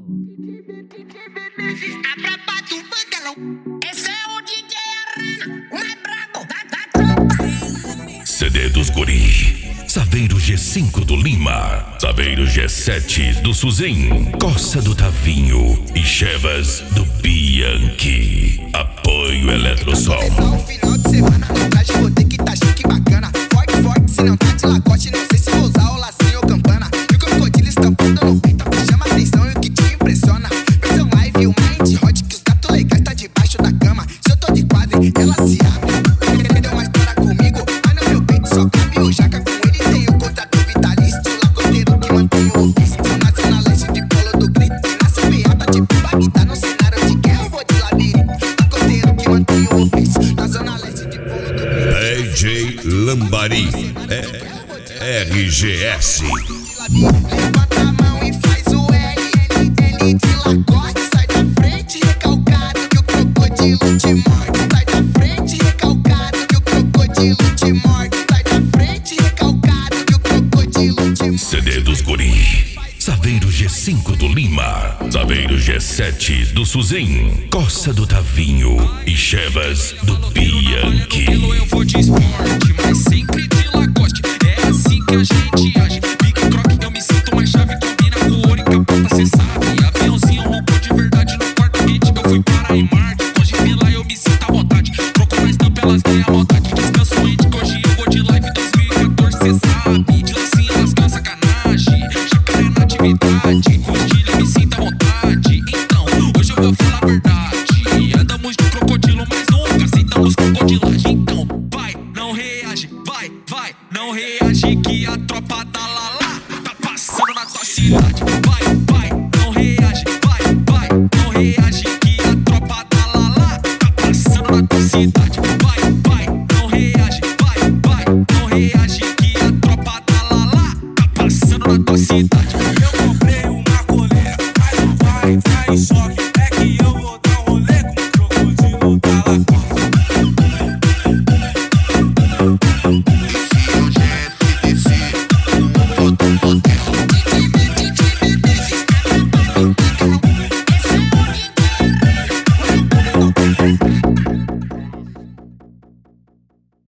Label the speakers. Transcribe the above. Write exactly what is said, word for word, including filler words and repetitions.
Speaker 1: A braba do Bangalão. Esse é o D J Arana, o mais brabo da, da tropa.
Speaker 2: C D dos Guri. Saveiro G cinco do Lima, Saveiro G sete do Suzin, Coça do Tavinho e Chevas do Bianchi. Apoio Eletrosol.
Speaker 3: Começar o final de semana no traje, vou ter que tá chique bacana. Forte, forte, se não tá de lacoste, não sei se vou usar o lacinho ou campana. E o crocodilo estampando no peito, chama atenção e o que te impressiona. Versão live, o mind hot, que os gatos legais tá debaixo da cama. Se eu tô de quadre, ela se abre. Deu uma história comigo, mas no meu peito só cabe o jaca. Com ele tem o contrato vitalício, lacoteiro que mantém o ofício. Nacional leste de polo do grito, e nasce beata tipo Bagdá. No cenário de guerra eu vou de labirinto, lacoteiro que mantém o ofício. Nacional leste de polo do grito.
Speaker 2: D J Lambari, é R G S.
Speaker 3: Levanta a mão e faz o L, L, L de lacoste. Sai da frente recalcado que o crocodilo te morde. Sai da frente recalcado que o crocodilo te morde. Sai da frente recalcado que o crocodilo te morde.
Speaker 2: C D dos Guri. Saveiro G cinco do Lima, Saveiro G sete do Suzin, Coça do Tavinho e Chevas do Bianchi.
Speaker 4: Eu vou de esporte, mas sempre de lacoste. É assim que a gente age. Pique croque, eu me sinto mais chave. Combina com ouro e capota, cê sabe. Aviãozinho roubou de verdade no quarto hit. Eu fui para em Marte, longe de lá eu me sinto à vontade. Troco mais tampa, elas ganham a maldade. Descanso em que hoje eu vou de live dois mil e quatorze, cê sabe. De lacinha lascando sacanagem, jacaré na atividade. Curtilha, eu me sinto à vontade. Então, hoje eu vou falar a verdade. Andamos de crocodilo, mas nunca aceitamos crocodilagem. Então, vai, não reage, vai, vai, não reage que a tropa da Lala tá passando na tua cidade. Vai, vai, não reage, vai, vai, não reage que a tropa da Lala tá passando na tua cidade.